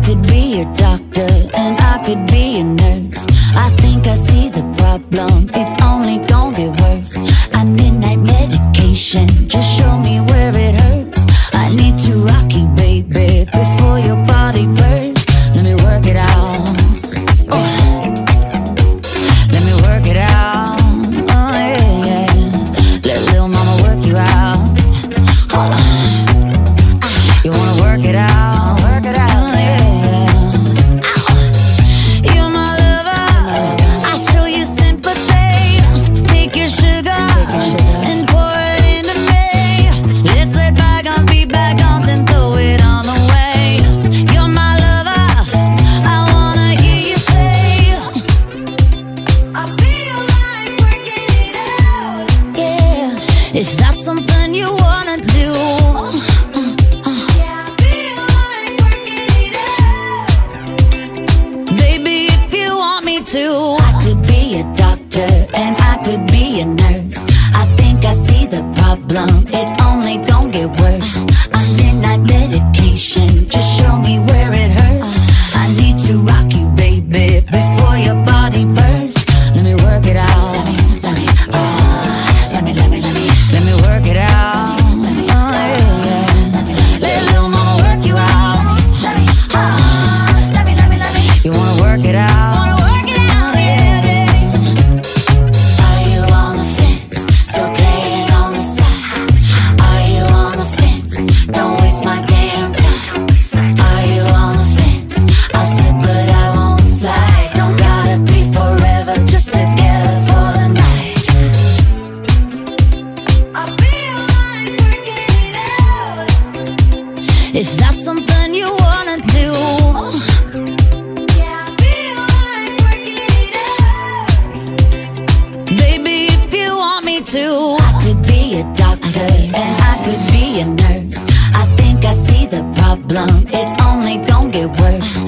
could be a doctor and I could be a nurse. I think I see the problem, it's only gonna get worse. I need night medication, just show me where it hurts. I need to rock you, baby, before your body bursts. Let me work it out. Let me work it out. Oh yeah, yeah. Let little mama work you out. Hold on. You wanna work it out? Work it out. Is that something you wanna do? Yeah, I feel like working it out. Baby, if you want me to. I could be a doctor and I could be a nurse. I think I see the problem, it's only gonna get worse. I'm midnight medication, just show me where it hurts. I need to rock you, baby, before your body bursts. Let me work it out. Let me work it out. Oh, yeah, yeah. Let little mama work you out. You wanna work it out? Are you on the fence? Still playing on the side? Are you on the fence? Don't waste my damn time. Are you on the fence? I'll slip but I won't slide. Don't gotta be forever, just together for the night. Is that something you wanna do? Yeah, I feel like working it out. Baby, if you want me to. I could be a doctor and I could be a nurse. I think I see the problem, it's only gonna get worse.